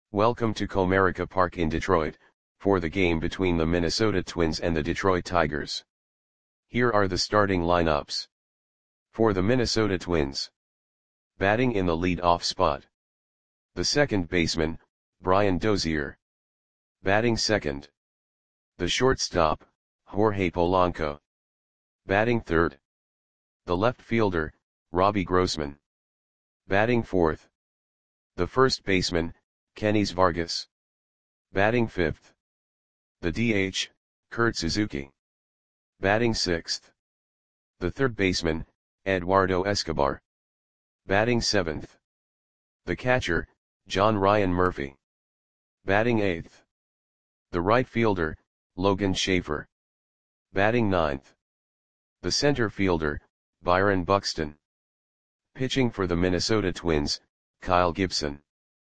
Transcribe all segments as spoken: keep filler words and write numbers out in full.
Welcome to Comerica Park in Detroit, for the game between the Minnesota Twins and the Detroit Tigers. Here are the starting lineups. For the Minnesota Twins. Batting in the lead-off spot. The second baseman, Brian Dozier. Batting second. The shortstop, Jorge Polanco. Batting third. The left fielder, Robbie Grossman. Batting fourth. The first baseman, Kenys Vargas. Batting fifth. The D H, Kurt Suzuki. Batting sixth. The third baseman, Eduardo Escobar. Batting seventh. The catcher, John Ryan Murphy. Batting eighth. The right fielder, Logan Schafer. Batting ninth. The center fielder, Byron Buxton. Pitching for the Minnesota Twins, Kyle Gibson.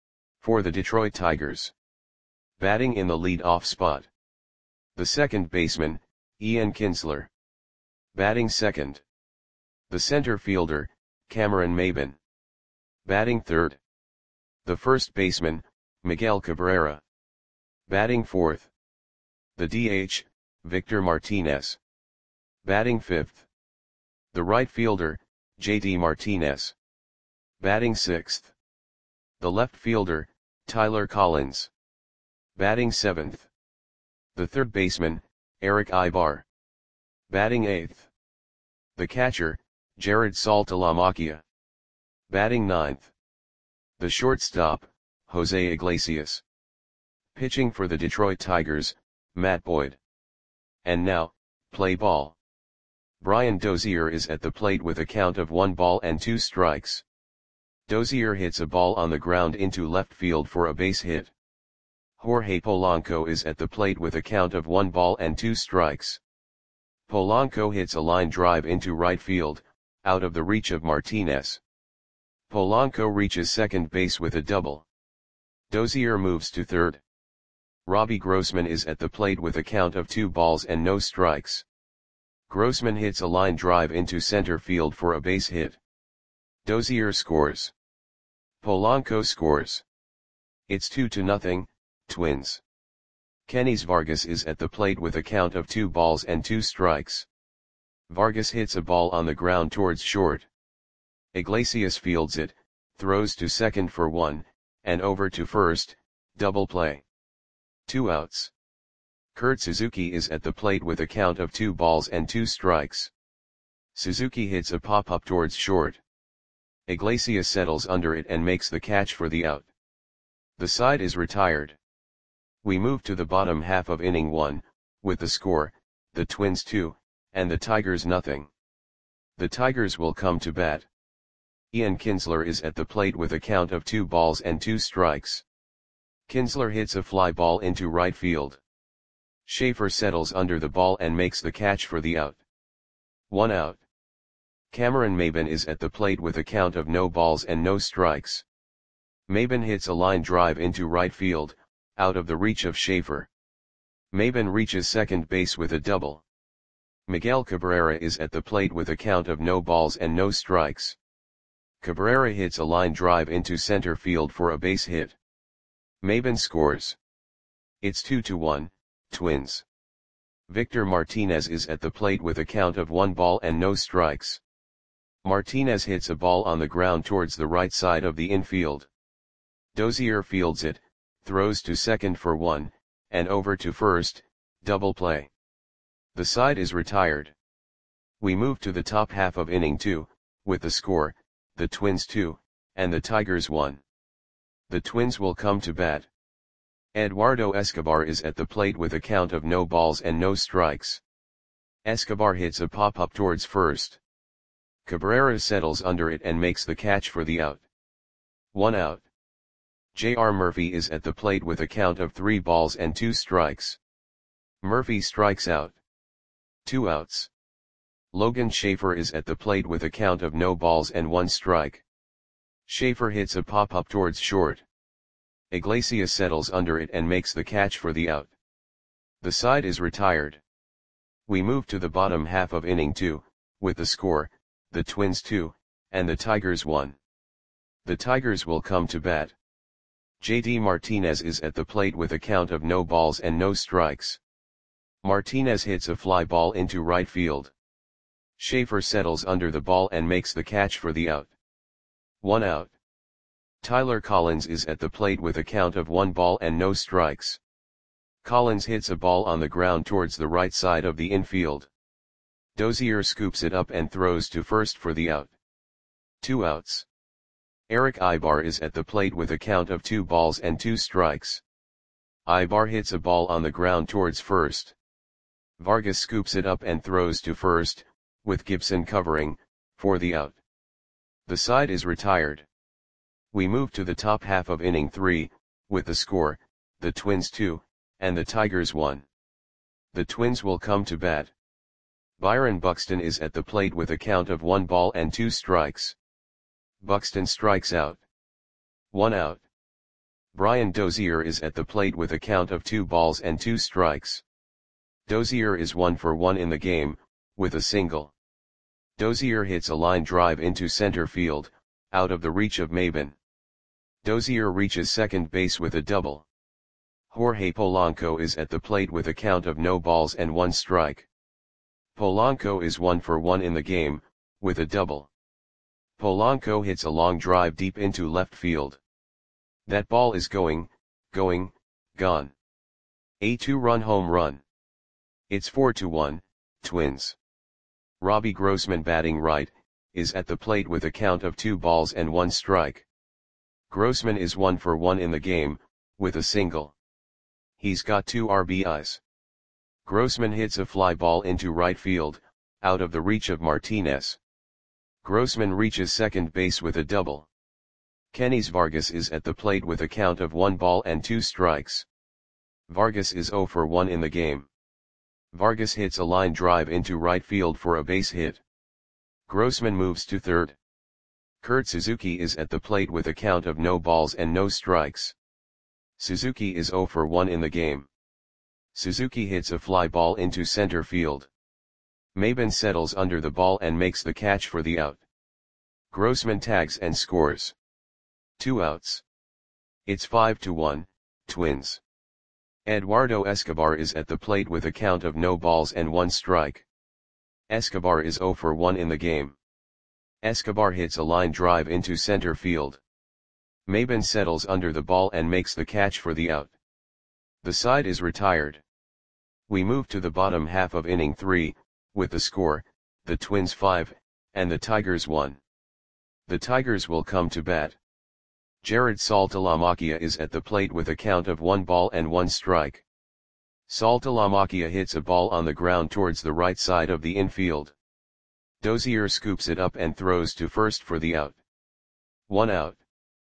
For the Detroit Tigers. Batting in the lead-off spot. The second baseman, Ian Kinsler. Batting second. The center fielder, Cameron Maybin. Batting third. The first baseman, Miguel Cabrera. Batting fourth. The D H, Victor Martinez. Batting fifth. The right fielder, J D Martinez. Batting sixth. The left fielder, Tyler Collins. Batting seventh. The third baseman, Eric Ibar. Batting eighth. The catcher, Jared Saltalamacchia. Batting ninth. The shortstop, Jose Iglesias. Pitching for the Detroit Tigers, Matt Boyd. And now, play ball. Brian Dozier is at the plate with a count of one ball and two strikes. Dozier hits a ball on the ground into left field for a base hit. Jorge Polanco is at the plate with a count of one ball and two strikes. Polanco hits a line drive into right field, out of the reach of Martinez. Polanco reaches second base with a double. Dozier moves to third. Robbie Grossman is at the plate with a count of two balls and no strikes. Grossman hits a line drive into center field for a base hit. Dozier scores. Polanco scores. It's two to nothing, Twins. Kenys Vargas is at the plate with a count of two balls and two strikes. Vargas hits a ball on the ground towards short. Iglesias fields it, throws to second for one, and over to first, double play. Two outs. Kurt Suzuki is at the plate with a count of two balls and two strikes. Suzuki hits a pop-up towards short. Iglesias settles under it and makes the catch for the out. The side is retired. We move to the bottom half of inning one, with the score, the Twins two, and the Tigers nothing. The Tigers will come to bat. Ian Kinsler is at the plate with a count of two balls and two strikes. Kinsler hits a fly ball into right field. Schafer settles under the ball and makes the catch for the out. One out. Cameron Maybin is at the plate with a count of no balls and no strikes. Maybin hits a line drive into right field, out of the reach of Schafer. Maybin reaches second base with a double. Miguel Cabrera is at the plate with a count of no balls and no strikes. Cabrera hits a line drive into center field for a base hit. Maybin scores. It's two to one, Twins. Victor Martinez is at the plate with a count of one ball and no strikes. Martinez hits a ball on the ground towards the right side of the infield. Dozier fields it, throws to second for one, and over to first, double play. The side is retired. We move to the top half of inning two, with the score, the Twins two, and the Tigers one. The Twins will come to bat. Eduardo Escobar is at the plate with a count of no balls and no strikes. Escobar hits a pop-up towards first. Cabrera settles under it and makes the catch for the out. One out. J R Murphy is at the plate with a count of three balls and two strikes. Murphy strikes out. Two outs. Logan Schafer is at the plate with a count of no balls and one strike. Schafer hits a pop-up towards short. Iglesias settles under it and makes the catch for the out. The side is retired. We move to the bottom half of inning two, with the score, the Twins two, and the Tigers one. The Tigers will come to bat. J D Martinez is at the plate with a count of no balls and no strikes. Martinez hits a fly ball into right field. Schaefer settles under the ball and makes the catch for the out. One out. Tyler Collins is at the plate with a count of one ball and no strikes. Collins hits a ball on the ground towards the right side of the infield. Dozier scoops it up and throws to first for the out. Two outs. Eric Ibar is at the plate with a count of two balls and two strikes. Ibar hits a ball on the ground towards first. Vargas scoops it up and throws to first, with Gibson covering, for the out. The side is retired. We move to the top half of inning three, with the score, the Twins two, and the Tigers one. The Twins will come to bat. Byron Buxton is at the plate with a count of one ball and two strikes. Buxton strikes out. One out. Brian Dozier is at the plate with a count of two balls and two strikes. Dozier is one for one in the game, with a single. Dozier hits a line drive into center field, out of the reach of Maben. Dozier reaches second base with a double. Jorge Polanco is at the plate with a count of no balls and one strike. Polanco is one for one in the game, with a double. Polanco hits a long drive deep into left field. That ball is going, going, gone. A two-run home run. It's four to one, Twins. Robbie Grossman, batting right, is at the plate with a count of two balls and one strike. Grossman is one for one in the game, with a single. He's got two R B Is. Grossman hits a fly ball into right field, out of the reach of Martinez. Grossman reaches second base with a double. Kenys Vargas is at the plate with a count of one ball and two strikes. Vargas is zero for one in the game. Vargas hits a line drive into right field for a base hit. Grossman moves to third. Kurt Suzuki is at the plate with a count of no balls and no strikes. Suzuki is zero for one in the game. Suzuki hits a fly ball into center field. Maben settles under the ball and makes the catch for the out. Grossman tags and scores. Two outs. It's five to one, Twins. Eduardo Escobar is at the plate with a count of no balls and one strike. Escobar is zero for one in the game. Escobar hits a line drive into center field. Maben settles under the ball and makes the catch for the out. The side is retired. We move to the bottom half of inning three, with the score, the Twins five, and the Tigers one. The Tigers will come to bat. Jared Saltalamacchia is at the plate with a count of one ball and one strike. Saltalamacchia hits a ball on the ground towards the right side of the infield. Dozier scoops it up and throws to first for the out. One out.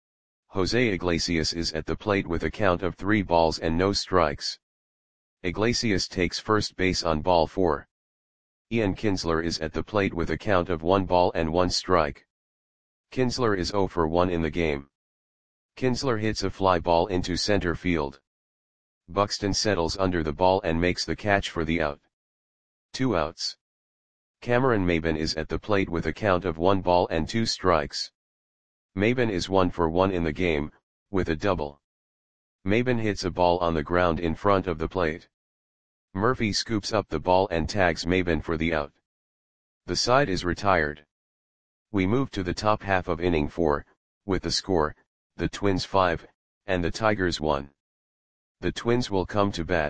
Jose Iglesias is at the plate with a count of three balls and no strikes. Iglesias takes first base on ball four. Ian Kinsler is at the plate with a count of one ball and one strike. Kinsler is zero for one in the game. Kinsler hits a fly ball into center field. Buxton settles under the ball and makes the catch for the out. Two outs. Cameron Maben is at the plate with a count of one ball and two strikes. Maben is one for one in the game, with a double. Maben hits a ball on the ground in front of the plate. Murphy scoops up the ball and tags Maben for the out. The side is retired. We move to the top half of inning four, with the score, the Twins five, and the Tigers one. The Twins will come to bat.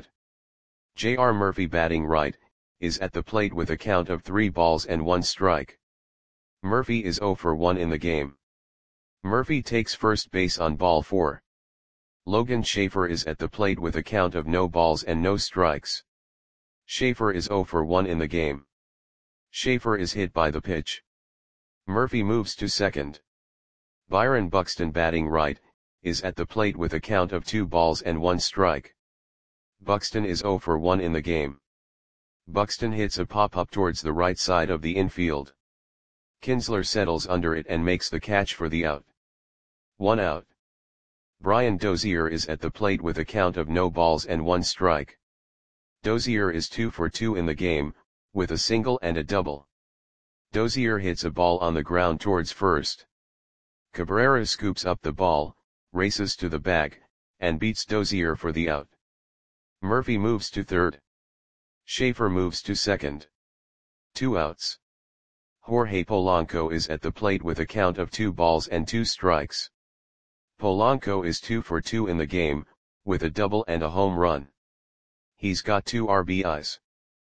J R Murphy, batting right, is at the plate with a count of three balls and one strike. Murphy is zero for one in the game. Murphy takes first base on ball four. Logan Schaefer is at the plate with a count of no balls and no strikes. Schaefer is zero for one in the game. Schaefer is hit by the pitch. Murphy moves to second. Byron Buxton, batting right, is at the plate with a count of two balls and one strike. Buxton is zero for one in the game. Buxton hits a pop-up towards the right side of the infield. Kinsler settles under it and makes the catch for the out. One out. Brian Dozier is at the plate with a count of no balls and one strike. Dozier is two for two in the game, with a single and a double. Dozier hits a ball on the ground towards first. Cabrera scoops up the ball, races to the bag, and beats Dozier for the out. Murphy moves to third. Schaefer moves to second. Two outs. Jorge Polanco is at the plate with a count of two balls and two strikes. Polanco is two for two in the game, with a double and a home run. He's got two R B Is.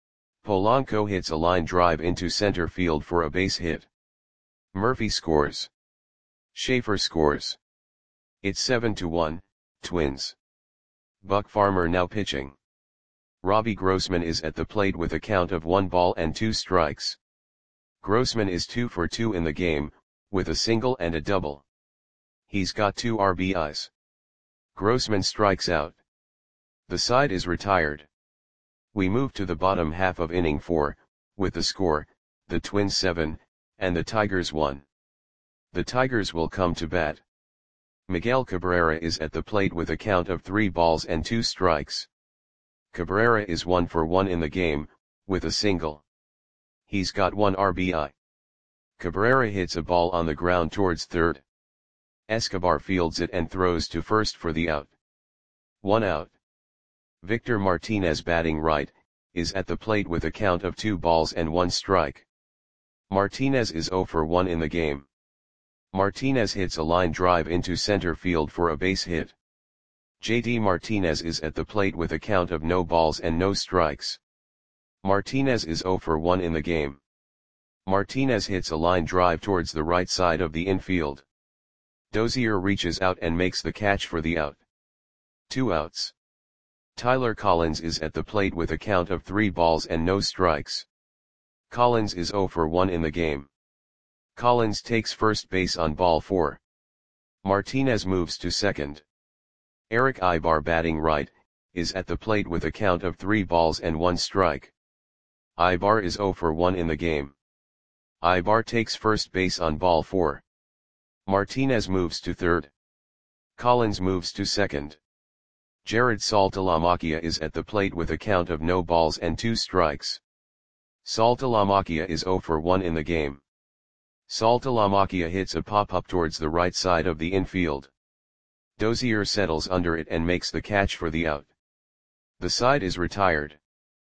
Polanco hits a line drive into center field for a base hit. Murphy scores. Schaefer scores. It's seven to one, Twins. Buck Farmer now pitching. Robbie Grossman is at the plate with a count of one ball and two strikes. Grossman is two for two in the game, with a single and a double. He's got two R B Is. Grossman strikes out. The side is retired. We move to the bottom half of inning four, with the score, the Twins seven, and the Tigers one. The Tigers will come to bat. Miguel Cabrera is at the plate with a count of three balls and two strikes. Cabrera is one for one in the game, with a single. He's got one R B I. Cabrera hits a ball on the ground towards third. Escobar fields it and throws to first for the out. One out. Victor Martinez, batting right, is at the plate with a count of two balls and one strike. Martinez is zero for one in the game. Martinez hits a line drive into center field for a base hit. J D Martinez is at the plate with a count of no balls and no strikes. Martinez is zero for one in the game. Martinez hits a line drive towards the right side of the infield. Dozier reaches out and makes the catch for the out. Two outs. Tyler Collins is at the plate with a count of three balls and no strikes. Collins is zero for one in the game. Collins takes first base on ball four. Martinez moves to second. Eric Ibar, batting right, is at the plate with a count of three balls and one strike. Ibar is zero for one in the game. Ibar takes first base on ball four. Martinez moves to third. Collins moves to second. Jared Saltalamacchia is at the plate with a count of no balls and two strikes. Saltalamacchia is zero for one in the game. Saltalamacchia hits a pop-up towards the right side of the infield. Dozier settles under it and makes the catch for the out. The side is retired.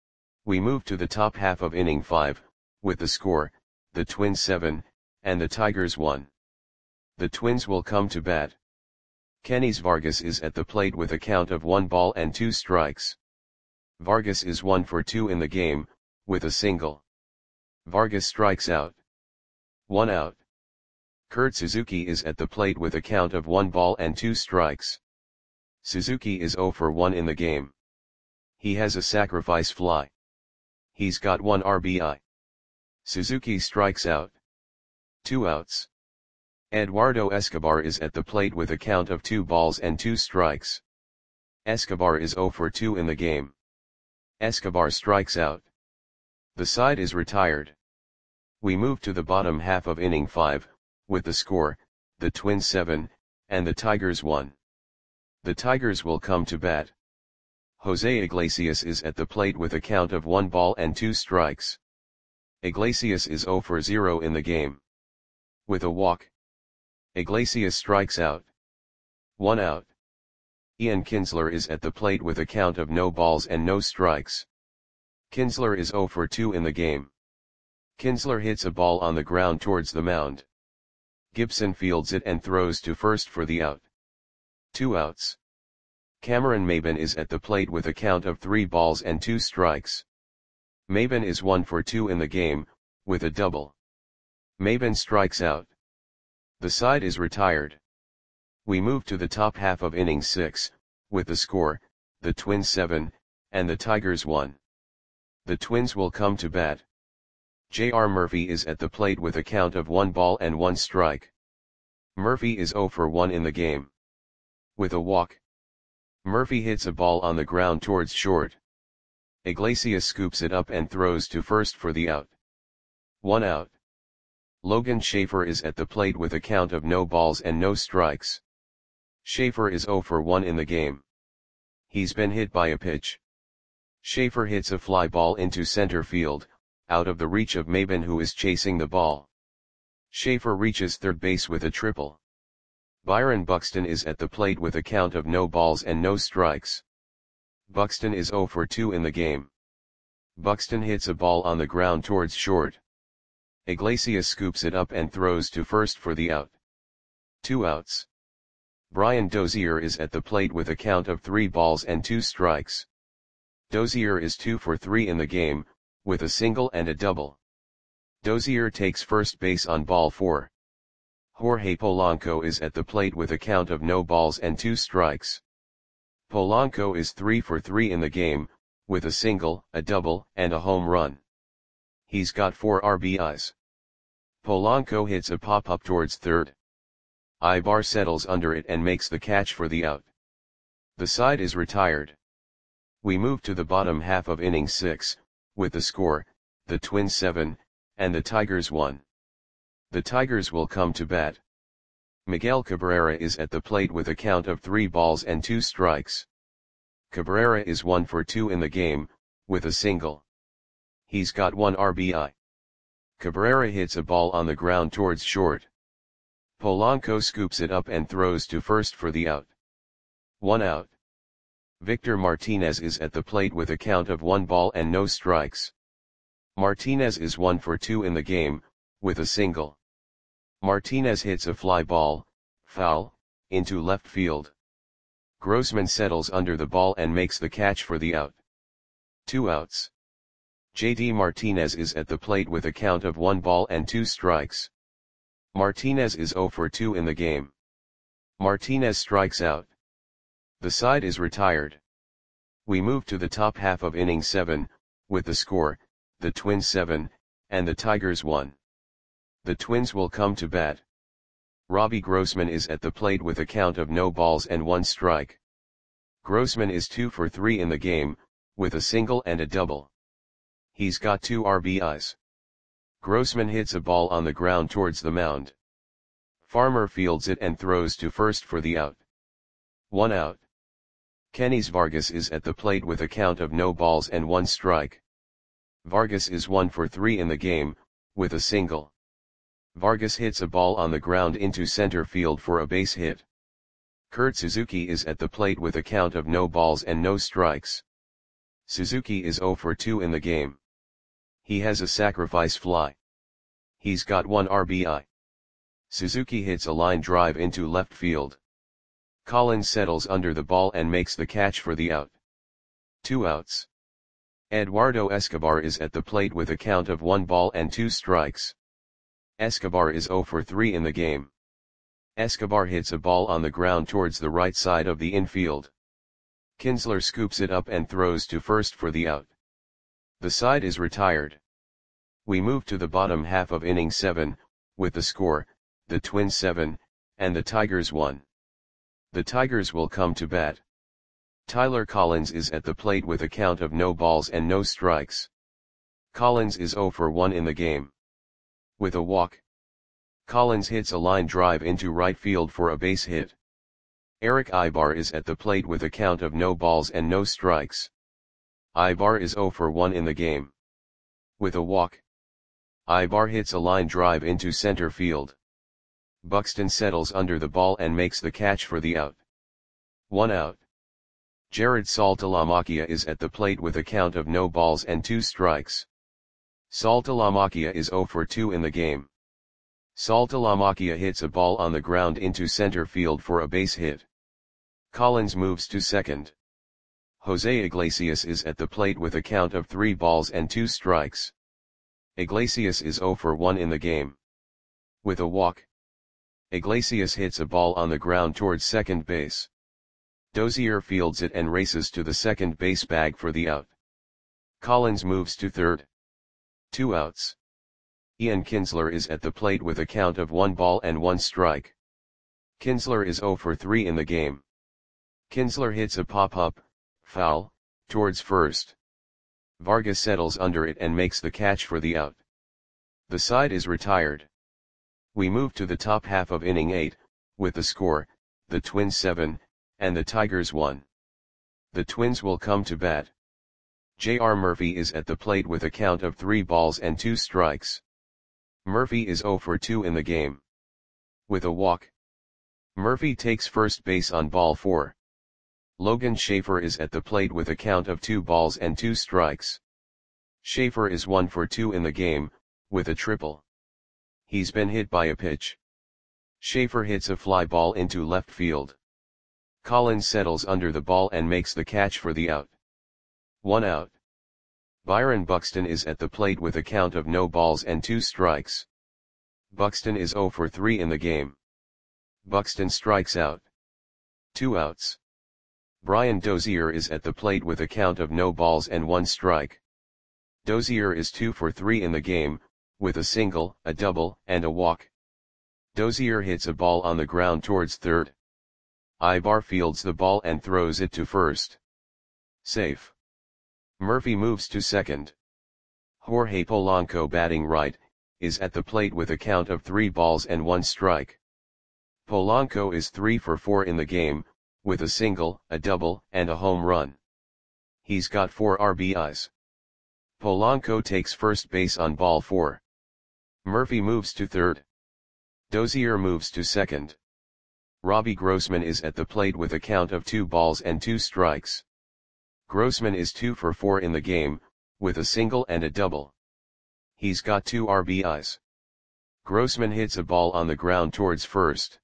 We move to the top half of inning five, with the score, the Twins seven, and the Tigers one. The Twins will come to bat. Kenys Vargas is at the plate with a count of one ball and two strikes. Vargas is one for two in the game, with a single. Vargas strikes out. One out. Kurt Suzuki is at the plate with a count of one ball and two strikes. Suzuki is zero for one in the game. He has a sacrifice fly. He's got one R B I. Suzuki strikes out. Two outs. Eduardo Escobar is at the plate with a count of two balls and two strikes. Escobar is zero for two in the game. Escobar strikes out. The side is retired. We move to the bottom half of inning five, with the score, the Twins seven, and the Tigers one. The Tigers will come to bat. Jose Iglesias is at the plate with a count of one ball and two strikes. Iglesias is zero for zero in the game. With a walk. Iglesias strikes out. One out. Ian Kinsler is at the plate with a count of no balls and no strikes. Kinsler is zero for two in the game. Kinsler hits a ball on the ground towards the mound. Gibson fields it and throws to first for the out. Two outs. Cameron Maybin is at the plate with a count of three balls and two strikes. Maybin is one for two in the game, with a double. Maybin strikes out. The side is retired. We move to the top half of inning six, with the score, the Twins seven, and the Tigers one. The Twins will come to bat. J R Murphy is at the plate with a count of one ball and one strike. Murphy is zero for one in the game. With a walk. Murphy hits a ball on the ground towards short. Iglesias scoops it up and throws to first for the out. One out. Logan Schaefer is at the plate with a count of no balls and no strikes. Schaefer is zero for one in the game. He's been hit by a pitch. Schaefer hits a fly ball into center field, out of the reach of Maybin, who is chasing the ball. Schaefer reaches third base with a triple. Byron Buxton is at the plate with a count of no balls and no strikes. Buxton is zero for two in the game. Buxton hits a ball on the ground towards short. Iglesias scoops it up and throws to first for the out. Two outs. Brian Dozier is at the plate with a count of three balls and two strikes. Dozier is two for three in the game, with a single and a double. Dozier takes first base on ball four. Jorge Polanco is at the plate with a count of no balls and two strikes. Polanco is three for three in the game, with a single, a double, and a home run. He's got four R B Is. Polanco hits a pop-up towards third. Ibar settles under it and makes the catch for the out. The side is retired. We move to the bottom half of inning six, with the score, the Twins seven, and the Tigers one. The Tigers will come to bat. Miguel Cabrera is at the plate with a count of three balls and two strikes. Cabrera is one for two in the game, with a single. He's got one R B I. Cabrera hits a ball on the ground towards short. Polanco scoops it up and throws to first for the out. One out. Victor Martinez is at the plate with a count of one ball and no strikes. Martinez is one for two in the game, with a single. Martinez hits a fly ball, foul, into left field. Grossman settles under the ball and makes the catch for the out. Two outs. J D Martinez is at the plate with a count of one ball and two strikes. Martinez is zero for two in the game. Martinez strikes out. The side is retired. We move to the top half of inning seven, with the score, the Twins seven, and the Tigers one. The Twins will come to bat. Robbie Grossman is at the plate with a count of no balls and one strike. Grossman is two for three in the game, with a single and a double. He's got two R B Is. Grossman hits a ball on the ground towards the mound. Farmer fields it and throws to first for the out. One out. Kenys Vargas is at the plate with a count of no balls and one strike. Vargas is one for three in the game, with a single. Vargas hits a ball on the ground into center field for a base hit. Kurt Suzuki is at the plate with a count of no balls and no strikes. Suzuki is zero for two in the game. He has a sacrifice fly. He's got one R B I. Suzuki hits a line drive into left field. Collins settles under the ball and makes the catch for the out. Two outs. Eduardo Escobar is at the plate with a count of one ball and two strikes. Escobar is zero for three in the game. Escobar hits a ball on the ground towards the right side of the infield. Kinsler scoops it up and throws to first for the out. The side is retired. We move to the bottom half of inning seven, with the score, the Twins seven, and the Tigers one. The Tigers will come to bat. Tyler Collins is at the plate with a count of no balls and no strikes. Collins is zero for one in the game. With a walk. Collins hits a line drive into right field for a base hit. Eric Ibar is at the plate with a count of no balls and no strikes. Ibar is zero for one in the game. With a walk. Ibar hits a line drive into center field. Buxton settles under the ball and makes the catch for the out. One out. Jared Saltalamacchia is at the plate with a count of no balls and two strikes. Saltalamacchia is zero for two in the game. Saltalamacchia hits a ball on the ground into center field for a base hit. Collins moves to second. Jose Iglesias is at the plate with a count of three balls and two strikes. Iglesias is zero for one in the game. With a walk. Iglesias hits a ball on the ground towards second base. Dozier fields it and races to the second base bag for the out. Collins moves to third. Two outs. Ian Kinsler is at the plate with a count of one ball and one strike. Kinsler is zero for three in the game. Kinsler hits a pop-up, foul, towards first. Vargas settles under it and makes the catch for the out. The side is retired. We move to the top half of inning eight, with the score, the Twins seven, and the Tigers one. The Twins will come to bat. J R Murphy is at the plate with a count of three balls and two strikes. Murphy is zero for two in the game. With a walk. Murphy takes first base on ball four. Logan Schaefer is at the plate with a count of two balls and two strikes. Schaefer is one for two in the game, with a triple. He's been hit by a pitch. Schaefer hits a fly ball into left field. Collins settles under the ball and makes the catch for the out. One out. Byron Buxton is at the plate with a count of no balls and two strikes. Buxton is zero for three in the game. Buxton strikes out. Two outs. Brian Dozier is at the plate with a count of no balls and one strike. Dozier is two for three in the game, with a single, a double, and a walk. Dozier hits a ball on the ground towards third. Ibar fields the ball and throws it to first. Safe. Murphy moves to second. Jorge Polanco, batting right, is at the plate with a count of three balls and one strike. Polanco is three for four in the game, with a single, a double, and a home run. He's got four R B Is. Polanco takes first base on ball four. Murphy moves to third. Dozier moves to second. Robbie Grossman is at the plate with a count of two balls and two strikes. Grossman is two for four in the game, with a single and a double. He's got two R B Is. Grossman hits a ball on the ground towards first.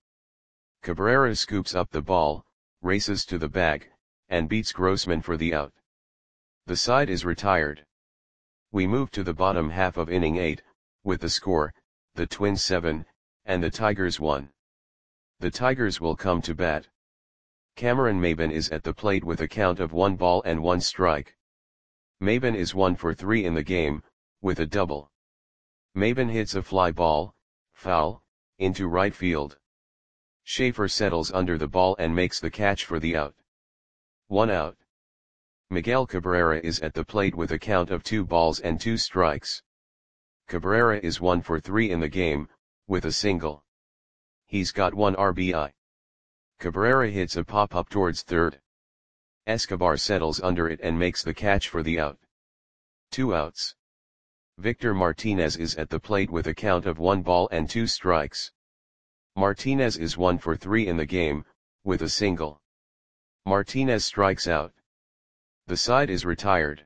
Cabrera scoops up the ball, races to the bag, and beats Grossman for the out. The side is retired. We move to the bottom half of inning eight, with the score, the Twins seven, and the Tigers one. The Tigers will come to bat. Cameron Maybin is at the plate with a count of one ball and one strike. Maybin is one for three in the game, with a double. Maybin hits a fly ball, foul, into right field. Schaefer settles under the ball and makes the catch for the out. One out. Miguel Cabrera is at the plate with a count of two balls and two strikes. Cabrera is one for three in the game, with a single. He's got one R B I. Cabrera hits a pop-up towards third. Escobar settles under it and makes the catch for the out. Two outs. Victor Martinez is at the plate with a count of one ball and two strikes. Martinez is one for three in the game, with a single. Martinez strikes out. The side is retired.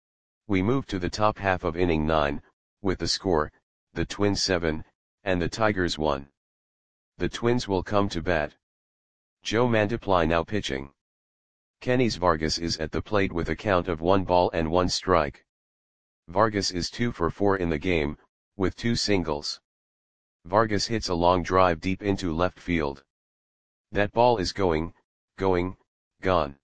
We move to the top half of inning nine, with the score, the Twins seven, and the Tigers one. The Twins will come to bat. Joe Mantiply now pitching. Kenys Vargas is at the plate with a count of one ball and one strike. Vargas is two for four in the game, with two singles. Vargas hits a long drive deep into left field. That ball is going, going, gone.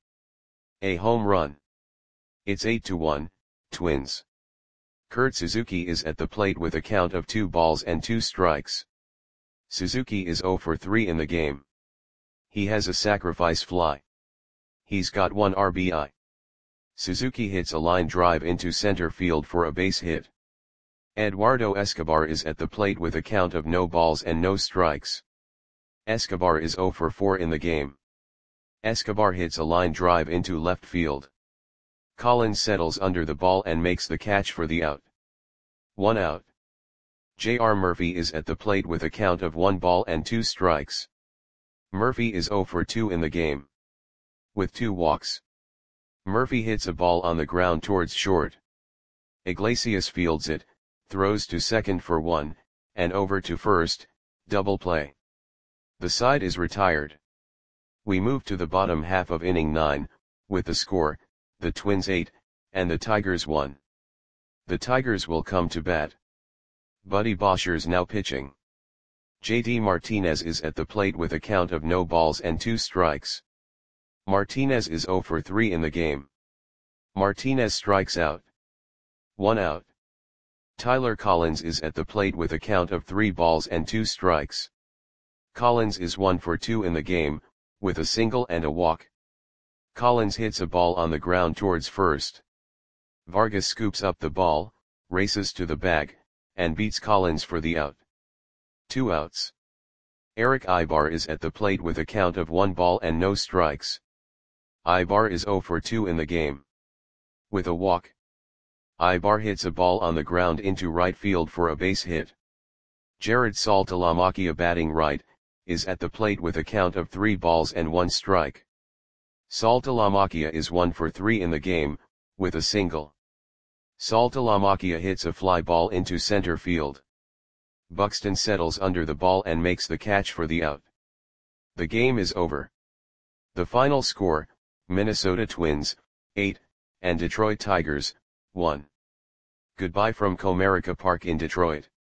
A home run. It's eight to one, Twins. Kurt Suzuki is at the plate with a count of two balls and two strikes. Suzuki is zero for three in the game. He has a sacrifice fly. He's got one R B I. Suzuki hits a line drive into center field for a base hit. Eduardo Escobar is at the plate with a count of no balls and no strikes. Escobar is zero for four in the game. Escobar hits a line drive into left field. Collins settles under the ball and makes the catch for the out. One out. J R Murphy is at the plate with a count of one ball and two strikes. Murphy is zero for two in the game. With two walks. Murphy hits a ball on the ground towards short. Iglesias fields it, throws to second for one, and over to first, double play. The side is retired. We move to the bottom half of inning nine, with the score, the Twins eight, and the Tigers one. The Tigers will come to bat. Buddy Boshers now pitching. J D Martinez is at the plate with a count of no balls and two strikes. Martinez is zero for three in the game. Martinez strikes out. One out. Tyler Collins is at the plate with a count of three balls and two strikes. Collins is one for two in the game, with a single and a walk. Collins hits a ball on the ground towards first. Vargas scoops up the ball, races to the bag, and beats Collins for the out. Two outs. Eric Ibar is at the plate with a count of one ball and no strikes. Ibar is zero for two in the game. With a walk. Ibar hits a ball on the ground into right field for a base hit. Jared Saltalamacchia, batting right, is at the plate with a count of three balls and one strike. Saltalamacchia is one for three in the game, with a single. Saltalamacchia hits a fly ball into center field. Buxton settles under the ball and makes the catch for the out. The game is over. The final score, Minnesota Twins, eight, and Detroit Tigers, one. Goodbye from Comerica Park in Detroit.